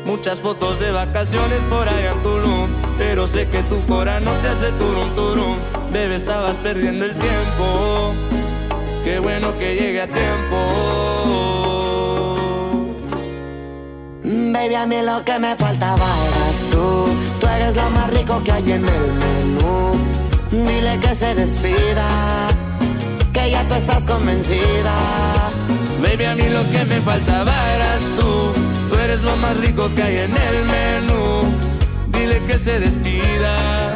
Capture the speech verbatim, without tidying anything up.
Muchas fotos de vacaciones por allá en Tulum, pero sé que tu cora no te hace turum turum. Bebé, estabas perdiendo el tiempo. Qué bueno que llegue a tiempo. Baby, a mí lo que me faltaba eras tú. Tú eres lo más rico que hay en el menú. Dile que se despida, que ya tú estás convencida. Baby, a mí lo que me faltaba eras tú. Tú eres lo más rico que hay en el menú. Dile que se despida,